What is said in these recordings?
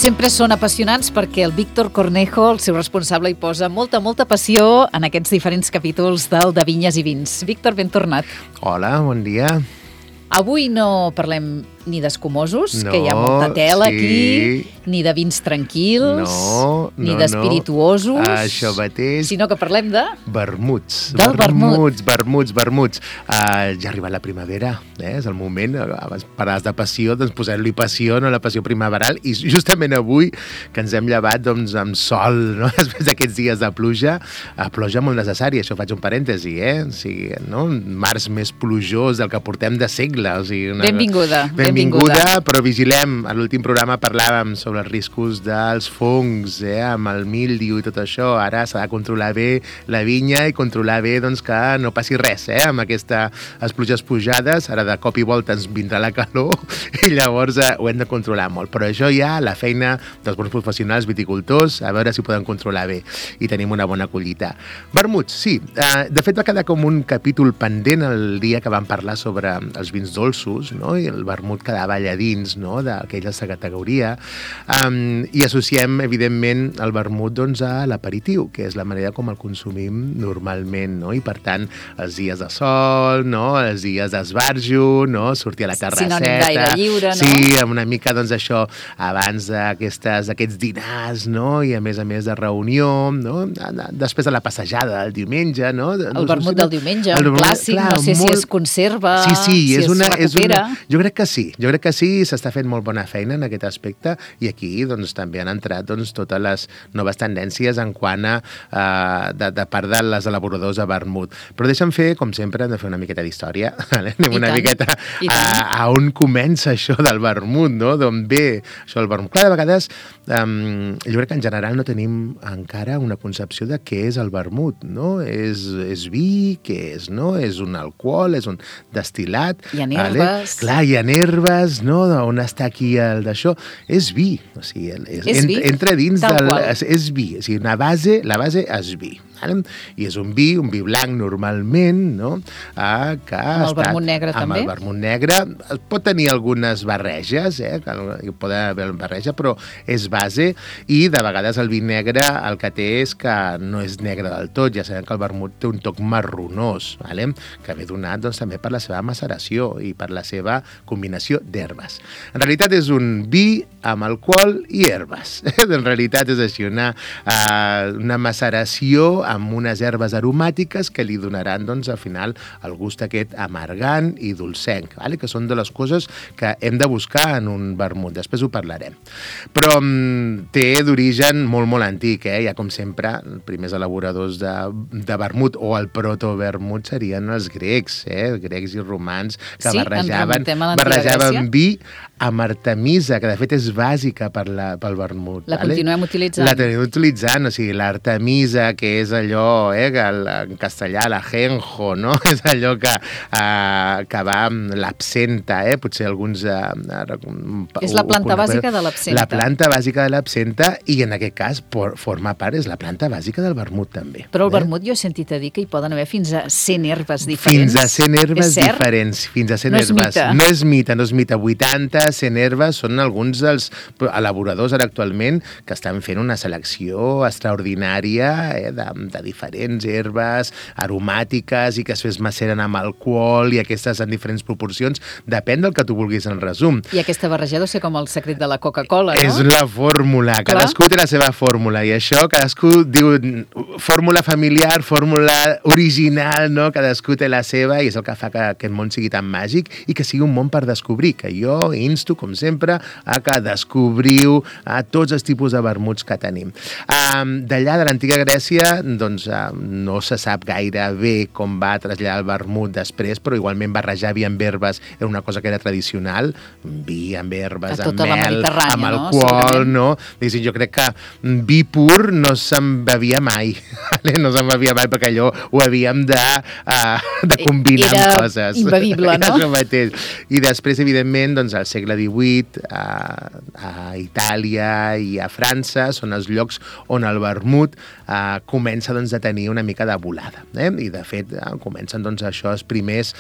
sempre són apassionants perquè el Víctor Cornejo, el seu responsable, hi posa molta passió en aquests diferents capítols del De Vinyes i Vins. Víctor, ben tornat. Hola, bon dia. Avui no parlem ni d'escumosos, que hi ha molta tela aquí, ni de vins tranquils, ni d'espirituosos, això mateix, sinó que parlem de... vermuts. Vermuts. Ja ha arribat la primavera, és el moment. Abans parlaves de passió, doncs posem-li passió, no? La passió primaveral. I justament avui, que ens hem llevat doncs, amb sol, no? Després d'aquests dies de pluja molt necessària, això faig un parèntesi, O sigui, no? Un març més plujós del que portem de segle. O sigui, Benvinguda, però vigilem. A l'últim programa parlàvem sobre els riscos dels fongs, amb el míldiu i tot això. Ara s'ha de controlar bé la vinya i controlar bé doncs, que no passi res, amb aquestes pluges pujades. Ara de cop i volta ens vindrà la calor i llavors ho hem de controlar molt. Però això ja, la feina dels bons professionals viticultors, a veure si ho poden controlar bé i tenim una bona collita. Vermuts, sí. De fet, va quedar com un capítol pendent el dia que vam parlar sobre els vins dolços, no? I el vermut quedava allà dins, no? D'aquesta categoria, i associem, evidentment, el vermut doncs, a l'aperitiu, que és la manera com el consumim normalment, no? I per tant, els dies de sol, no? Els dies d'esbarjo, no? Sortir a la terrasseta. Sinònim d'aire lliure, no? Sí, amb una mica, doncs, això, abans d'aquests dinars, no? I a més de reunió, no? Després de la passejada del diumenge, no? El vermut del diumenge, un clàssic, clar, no sé si es conserva, si es recupera. Jo crec que sí, s'està fent molt bona feina en aquest aspecte i aquí doncs, també han entrat doncs, totes les noves tendències en quant de part de les elaboradors de vermut. Però deixa'm fer, com sempre, hem de fer una miqueta d'història, anem una miqueta a on comença això del vermut, no? D'on ve això del vermut. Clar, de vegades jo crec que en general no tenim encara una concepció de què és el vermut, no? És vi, què és, no? És un alcohol, és un destil·lat. Hi ha herbes. Clar, hi ha herbes, no? On està aquí el d'això? És vi. O sigui, entra dins del... És vi. O sigui, la base és vi. I és un vi blanc normalment, no? Amb el vermut negre també? Amb el vermut negre. Pot tenir algunes barreges, que pot haver barreja, però és base i de vegades el vi negre el que té és que no és negre del tot. Ja sabem que el vermut té un toc marronós, que ve donat doncs, també per la seva maceració i per la seva combinació d'herbes. En realitat és un vi amb alcohol i herbes. En realitat és així, una maceració amb unes herbes aromàtiques que li donaran, doncs, al final, el gust aquest amargant i dolcenc, que són de les coses que hem de buscar en un vermut. Després ho parlarem. Però té d'origen molt antic, Ja com sempre, els primers elaboradors de vermut o el proto-vermut serien els grecs, grecs i romans, que barrejaven vi amb artemisa, que de fet és bàsica pel vermut. La continuem utilitzant. La tenim utilitzant, o sigui, l'artemisa, que és allò, que en castellà, l'ajenjo, no? És allò que va amb l'absenta, potser alguns... És la planta bàsica de l'absenta. La planta bàsica de l'absenta, i en aquest cas forma part, és la planta bàsica del vermut també. Però el vermut jo he sentit a dir que hi poden haver fins a 100 herbes diferents. Fins a 100 herbes diferents. Fins a 100 herbes. No és mite. 80, 100 herbes són alguns dels elaboradors ara actualment que estan fent una selecció extraordinària de diferents herbes aromàtiques i que es maceren amb alcohol i aquestes en diferents proporcions. Depèn del que tu vulguis en resum. I aquesta barreja deu ser com el secret de la Coca-Cola, no? És la fórmula. Cadascú té la seva fórmula i això cadascú diu fórmula familiar, fórmula original, no? Cadascú té la seva i és el que fa que aquest món sigui tan màgic i que sigui un món per descobrir, que jo insto, com sempre, a que descobriu tots els tipus de vermuts que tenim. D'allà, de l'antiga Grècia, doncs no se sap gaire bé com va traslladar el vermut després, però igualment barrejar vi amb herbes era una cosa que era tradicional, vi amb herbes, amb mel, amb alcohol, no? Jo crec que vi pur no se'n bevia mai vale? No se'n bevia mai perquè allò ho havíem de combinar amb coses. Era imbevible, no? Això mateix. I després, evidentment, doncs, al segle XVIII, a Itàlia i a França són els llocs on el vermut comença doncs, a tenir una mica de volada. I, de fet, comencen doncs, això, els primers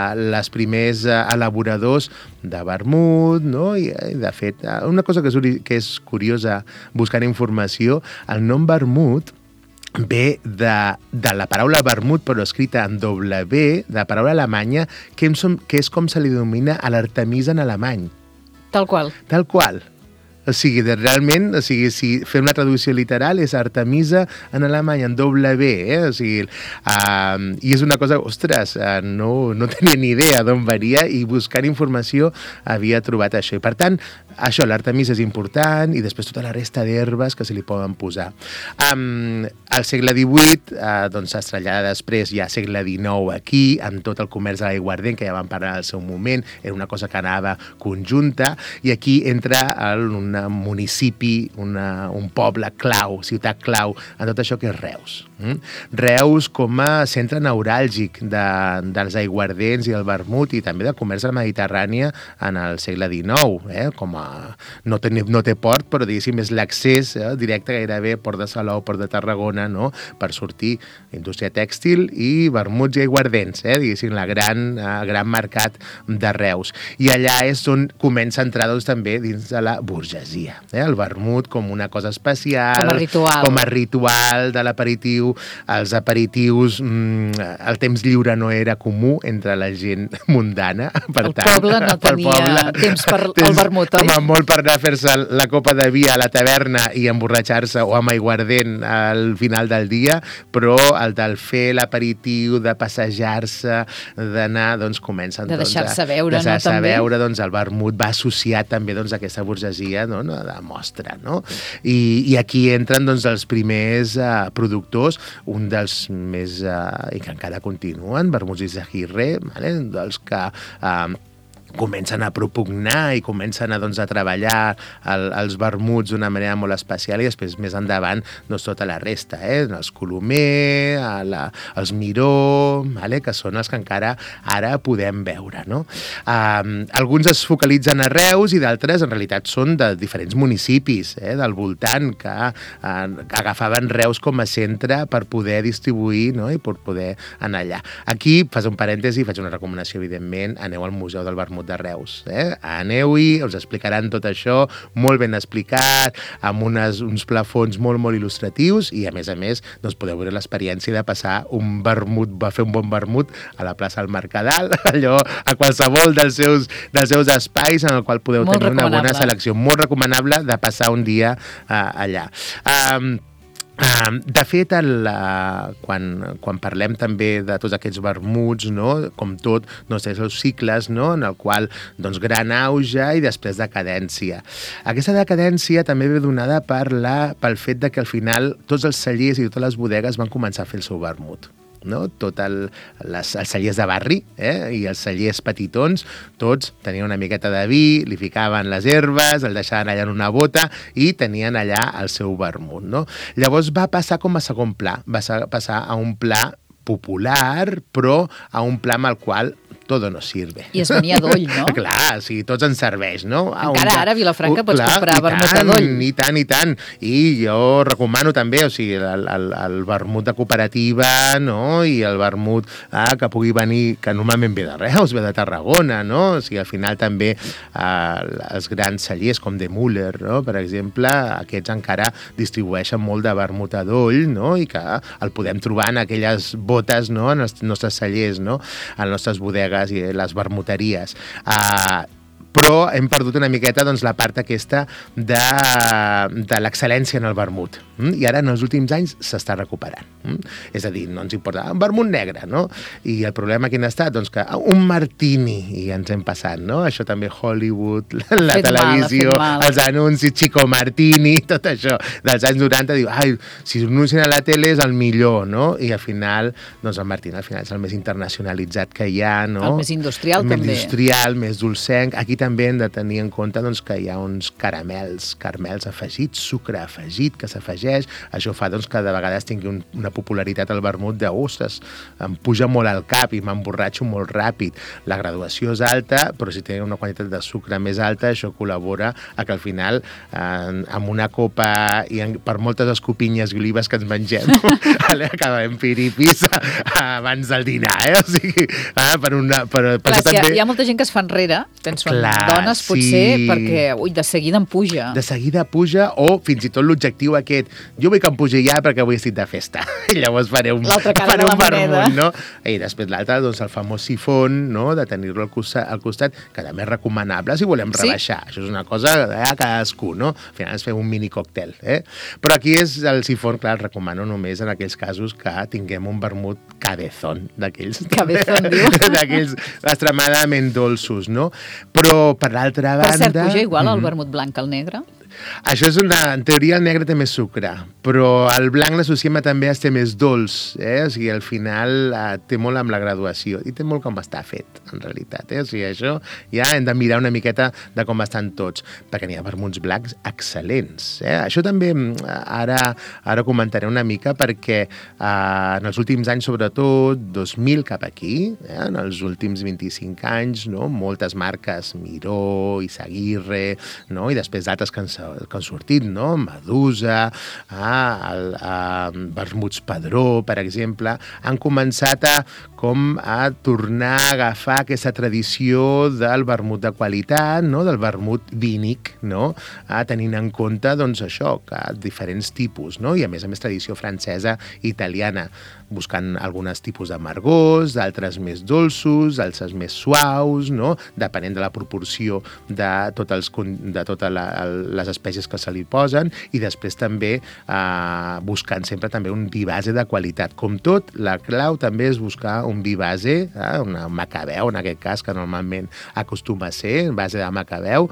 elaboradors de vermut, no? I, de fet, una cosa que és curiosa buscant informació, el nom vermut ve de la paraula vermut, però escrita en W, de la paraula alemanya, que és com se li denomina a l'artemisa en alemany. Tal qual. Tal qual. O sigui, realment, si fem la traducció literal, és Artemisa en alemany, en W, o sigui, i és una cosa, ostres, no tenia ni idea d'on venia i buscant informació havia trobat això. I per tant, això, l'Artemisa és important i després tota la resta d'herbes que se li poden posar. Al segle XVIII, doncs es trasllada després ja segle XIX aquí, amb tot el comerç de l'aiguardent, que ja vam parlar al seu moment, era una cosa que anava conjunta, i aquí entra un municipi, un poble clau, ciutat clau, en tot això que és Reus. Reus com a centre neuràlgic dels aiguardents i el vermut i també del comerç a la Mediterrània en el segle XIX, com a no té port, però diguéssim és l'accés directe gairebé Port de Salou, Port de Tarragona, no? Per sortir indústria tèxtil i vermuts i aiguardents, diguéssim, el gran mercat de Reus. I allà és on comença a entrar doncs, també dins de la burgesia. El vermut com una cosa especial, com a ritual de l'aperitiu. Els aperitius, el temps lliure no era comú entre la gent mundana. Per el poble no tenia temps per al vermut, oi? Com a molt per anar a fer-se la copa de vi a la taverna i emborratxar-se o amb aiguardent al final del dia, però el del fer l'aperitiu, de passejar-se, d'anar, doncs comencen... De deixar-se veure, no? Deixar-se veure, doncs el vermut va associat també doncs, a aquesta burgesia, no? De mostra, no? I aquí entren doncs, els primers productors, un dels més, i que encara continuen, Vermuts i Zahirre, dels que comencen a propugnar i comencen a treballar els vermuts d'una manera molt especial i després més endavant doncs, tota la resta, els Colomer, els Miró, que són els que encara ara podem veure. No? Alguns es focalitzen a Reus i d'altres en realitat són de diferents municipis del voltant que agafaven Reus com a centre per poder distribuir, no? I per poder anar allà. Aquí, fas un parèntesi, faig una recomanació, evidentment, aneu al Museu del Vermut de Reus. Aneu-hi, us explicaran tot això, molt ben explicat, amb uns plafons molt, molt il·lustratius i, a més, doncs, podeu veure l'experiència de passar va fer un bon vermut a la plaça del Mercadal, allò, a qualsevol dels seus espais en el qual podeu tenir una bona selecció. Molt recomanable de passar un dia allà. De fet, quan parlem també de tots aquests vermuts, no? Com tot, doncs, té els cicles, no? En el qual gran auge i després decadència. Aquesta decadència també ve donada pel fet de que al final tots els cellers i totes les bodegues van començar a fer el seu vermut. No? Tots els cellers de barri i els cellers petitons, tots tenien una miqueta de vi, li ficaven les herbes, el deixaven allà en una bota i tenien allà el seu vermut. No? Llavors va passar com a segon pla, va passar a un pla popular, però a un pla amb el qual todo no sirve. I es venia d'Oll, no? Clar, sí, tots ens serveix, no? Encara ara a Vilafranca pots comprar vermut a d'Oll. I tant. I jo recomano també, o sigui, el vermut de cooperativa, no? I el vermut que pugui venir, que normalment ve de Reus, ve de Tarragona, no? O sigui, al final també els grans cellers, com de Müller, no? Per exemple, aquests encara distribueixen molt de vermut a d'Oll, no? I que el podem trobar en aquelles botes, no? En els nostres cellers, no? En les nostres bodegues i les vermuteries. Però hem perdut una miqueta la part aquesta de l'excel·lència en el vermut. I ara, en els últims anys, s'està recuperant. És a dir, no ens importa un vermut negre, no? I el problema quin ha estat? Doncs que un martini, i ens hem passat, no? Això també Hollywood, la televisió, els anuncis, Chico Martini, tot això dels anys 90, diu, si anuncien a la tele és el millor, no? I al final, doncs el martini al final és el més internacionalitzat que hi ha, no? El més industrial, també. Més industrial, més dolcenc. Aquí també hem de tenir en compte doncs, que hi ha uns caramels afegits, sucre afegit que s'afegeix. Això fa doncs, que de vegades tingui una popularitat al vermut de, ostres, em puja molt al cap i m'emborratxo molt ràpid. La graduació és alta, però si té una quantitat de sucre més alta, això col·labora a que al final, amb una copa i per moltes escopinyes i olives que ens mengem, acabem piripis abans del dinar, O sigui, Clar, hi ha molta gent que es fa enrere, penso en dones, potser, perquè de seguida em puja. De seguida puja, o fins i tot l'objectiu aquest, jo vull que em pugi ja perquè avui estic de festa. I llavors faré un vermut, no? I després l'altre, doncs el famós sifon, no?, de tenir-lo al costat, que també és recomanable si volem rebaixar. Això és una cosa a cadascú, no? Al final ens fem un mini còctel, Però aquí és el sifon, clar, el recomano només en aquells casos que tinguem un vermut cabezón, d'aquells extremadament dolços, no? Però, per l'altra banda... Per cert, puja igual el vermut blanc que el negre? Això és en teoria el negre té més sucre, però el blanc l'associem també a ser més dolç, O sigui, al final té molt amb la graduació i té molt com està fet, en realitat, O sigui, això ja hem de mirar una miqueta de com estan tots, perquè n'hi ha vermuts blancs excel·lents, Això també ara comentaré una mica perquè en els últims anys, sobretot 2000 cap aquí, en els últims 25 anys, no? Moltes marques, Miró, Izaguirre, no? I després d'altres que han sortit, no? Medusa, vermuts Padró, per exemple, han començat a tornar a agafar aquesta tradició del vermut de qualitat, no? Del vermut vínic, no? Tenint en compte, doncs, això, que diferents tipus, no? I a més tradició francesa i italiana, buscant alguns tipus d'amargors, d'altres més dolços, d'altres més suaus, no? Depenent de la proporció de totes les espècies que se li posen, i després també buscant sempre també un vi base de qualitat. Com tot, la clau també és buscar un vi base, un macabeu, en aquest cas, que normalment acostuma a ser, base de macabeu,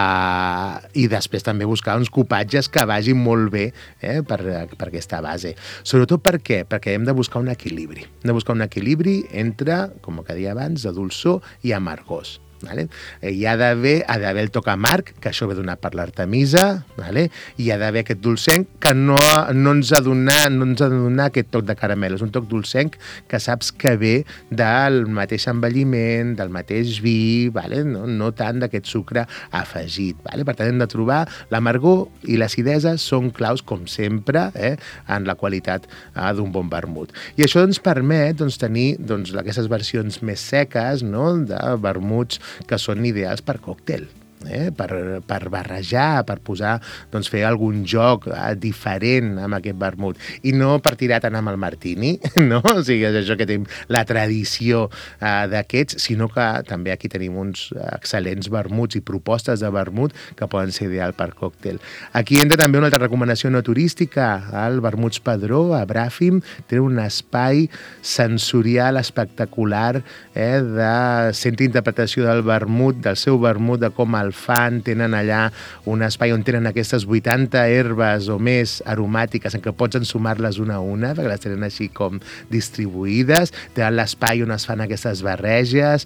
i després també buscar uns copatges que vagin molt bé per aquesta base. Sobretot per què? Perquè hem de buscar un equilibri. Hem de buscar un equilibri entre, com que deia abans, de dolçor i amargors. Vale? Hi ha d'haver el toc amarg, que això ve donat per l'artemisa, vale? I hi ha d'haver aquest dolcenc que no ens ha de donar aquest toc de caramel. És un toc dolcenc que saps que ve del mateix envelliment, del mateix vi, vale? No tant d'aquest sucre afegit. Vale? Per tant, hem de trobar l'amargor i l'acidesa són claus, com sempre, en la qualitat d'un bon vermut. I això ens permet tenir aquestes versions més seques, no? De vermuts que són ideals per còctel, per barrejar, per posar, fer algun joc diferent amb aquest vermut. I no per tirar tant amb el martini, no? O sigui, és això que tenim la tradició d'aquests, sinó que també aquí tenim uns excel·lents vermuts i propostes de vermut que poden ser ideal per còctel. Aquí entra també una altra recomanació no turística. El Vermuts Padró, a Bràfim, té un espai sensorial espectacular de centre d'interpretació del vermut, del seu vermut, de com el fan, tenen allà un espai on tenen aquestes 80 herbes o més aromàtiques en què pots ensumar-les una a una, perquè les tenen així com distribuïdes, tenen l'espai on es fan aquestes barreges,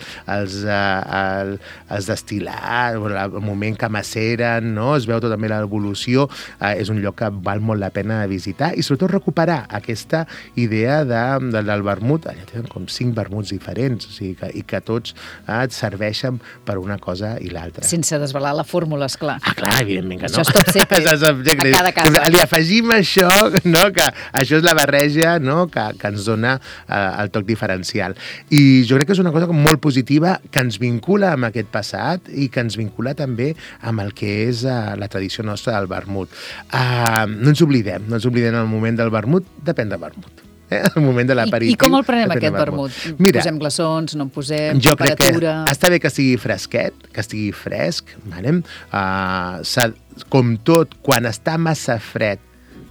els destil·lats, el moment que maceren, no? Es veu també l'evolució, és un lloc que val molt la pena visitar i sobretot recuperar aquesta idea del vermut. Allà tenen com 5 vermuts diferents, o sigui, i que tots et serveixen per una cosa i l'altra. Sense desvelar la fórmula, esclar. Clar, evidentment que no. Això és top secret, a cada casa. Li afegim això, no? Que això és la barreja, no? Que ens dona el toc diferencial. I jo crec que és una cosa molt positiva que ens vincula amb aquest passat i que ens vincula també amb el que és la tradició nostra del vermut. No ens oblidem en el moment del vermut, depèn del vermut. El moment de l'aperitiu. I com el prenem, aquest vermut? Mira, posem glaçons, no en posem, jo temperatura... crec que està bé que estigui fresquet, que estigui fresc, vale? Com tot, quan està massa fred,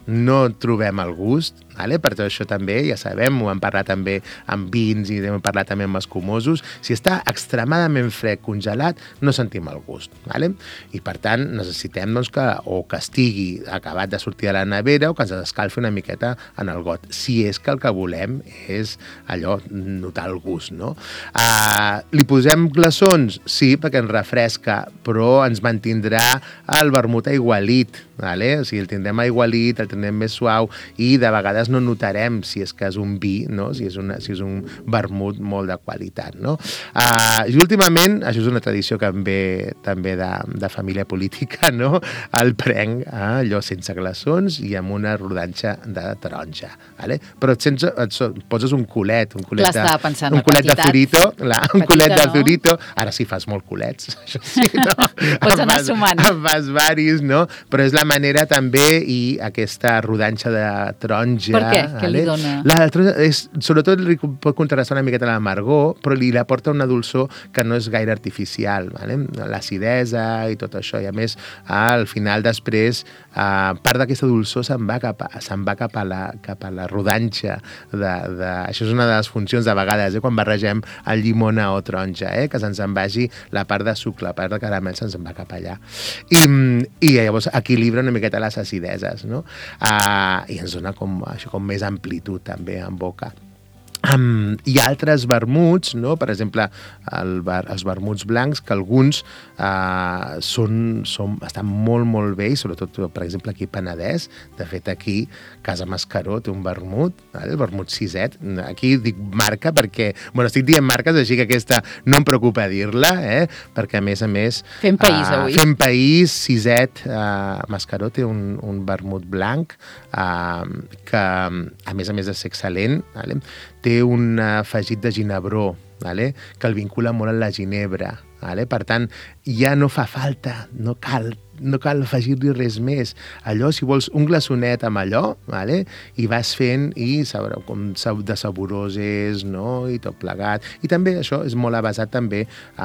no trobem el gust, vale? Per tot això també, ja sabem, ho hem parlat també amb vins i hem parlat també amb escumosos, si està extremadament fred, congelat, no sentim el gust, vale? I per tant necessitem doncs, que estigui acabat de sortir de la nevera o que ens escalfi una miqueta en el got, si és que el que volem és allò, notar el gust, no? Li posem glaçons? Sí, perquè ens refresca, però ens mantindrà el vermut aigualit, vale? O sigui, el tindrem aigualit, el tindrem més suau i de vegades no notarem si és que és un vi, no? Si és un vermut molt de qualitat, no? I últimament, això és una tradició que em ve també de família política, no? El prenc allò sense glaçons i amb una rodanxa de taronja, vale? Però poses un culet de Zurito, un culet de Zurito, ara sí fas molt culets, això sí, no? Pots anar sumant. En fas varis, no? Però és la manera també i aquesta rodanxa de taronja... Per què? Què li dona? Sobretot li pot contrastar una miqueta l'amargor, però li aporta una dolçor que no és gaire artificial, vale? L'acidesa i tot això, i a més, al final després, part d'aquesta dolçor se'n va cap a la rodanxa. Això és una de les funcions de vegades, quan barregem el llimona o taronja, que se'ns en vagi la part de sucre, la part de caramel se'ns en va cap allà. I llavors equilibra una miqueta les acideses, no? I ens dona com més amplitud també en boca. Hi ha altres vermuts, no? Per exemple, els vermuts blancs, que alguns estan molt, molt bé, i sobretot, per exemple, aquí a Penedès. De fet, aquí, Casa Mascaró té un vermut, el vermut Siset. Aquí dic marca perquè... estic dient marques, així que aquesta no em preocupa dir-la, perquè, a més... Fem país, avui. Fem país, Siset, Mascaró té un vermut blanc que, a més de ser excel·lent, té un afegit de ginebró, que el vincula molt a la ginebra. Per tant, ja no fa falta, no cal afegir-li res més. Allò, si vols un glaçonet amb allò, i vas fent, i sabreu com de saborós és, no? I tot plegat. I també això és molt avasat també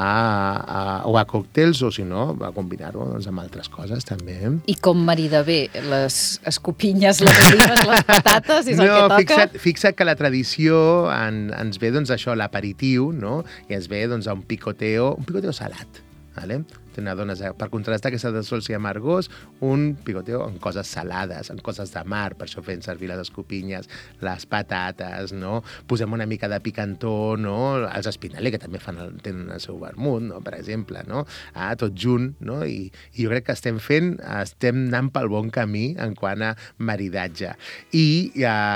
a còctels, o si no, a combinar-ho amb altres coses també. I com marida bé les escopinyes, les olives, les patates, és el que toca? Fixa't que la tradició ens ve, doncs, això, l'aperitiu, no? I ens ve, doncs, un picoteo salat, vale? Per contrastar aquesta dolçor i amargors, un picoteo en coses salades, en coses de mar, per això fem servir les escopinyes, les patates, no? Posem una mica de picantó, no? Els espinelli, que també tenen el seu vermut, no? Per exemple, no? Tot junt, no? I jo crec que estem anant pel bon camí en quant a maridatge. I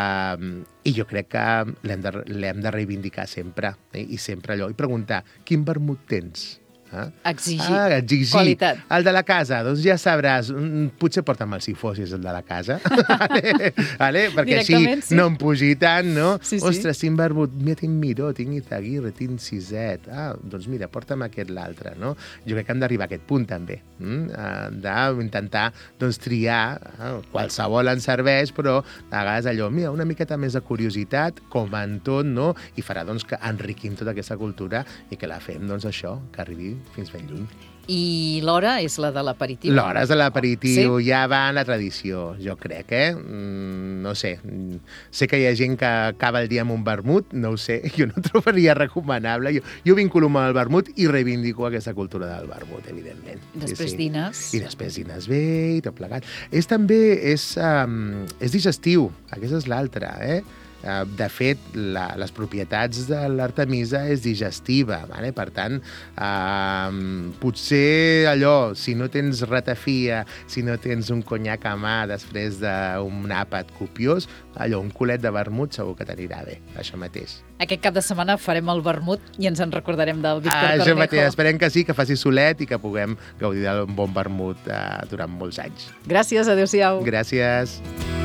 jo crec que l'hem de reivindicar sempre, i sempre allò, i preguntar, quin vermut tens? Exigir qualitat. El de la casa, doncs ja sabràs, potser porta'm el sifó si és el de la casa, perquè així no em pugi tant, no? Ostres, tinc vermut, tinc Miró, tinc Izaguirre, tinc Siset, doncs mira, porta'm l'altre, no? Jo crec que hem d'arribar a aquest punt també, d'intentar triar, qualsevol ens serveix, però a vegades allò, mira, una miqueta més de curiositat, com en tot, no? I farà que enriquim tota aquesta cultura i que la fem, doncs això, que arribi fins ben lluny. I l'hora és la de l'aperitiu? L'hora és de l'aperitiu, ja va en la tradició, jo crec, no sé. Sé que hi ha gent que acaba el dia amb un vermut, no ho sé, jo no trobaria recomanable. Jo vinculo amb el vermut i reivindico aquesta cultura del vermut, evidentment. Després dines. I després dines bé i tot plegat. És digestiu, aquesta és l'altra, De fet, les propietats de l'artemisa és digestiva, per tant, potser allò, si no tens ratafia, si no tens un conyac a mà després d'un àpat copiós, allò, un culet de vermut segur que t'anirà bé, això mateix. Aquest cap de setmana farem el vermut i ens en recordarem del Víctor Cornejo. Això mateix, esperem que sí, que faci solet i que puguem gaudir d'un bon vermut durant molts anys. Gràcies, adéu-siau. Gràcies.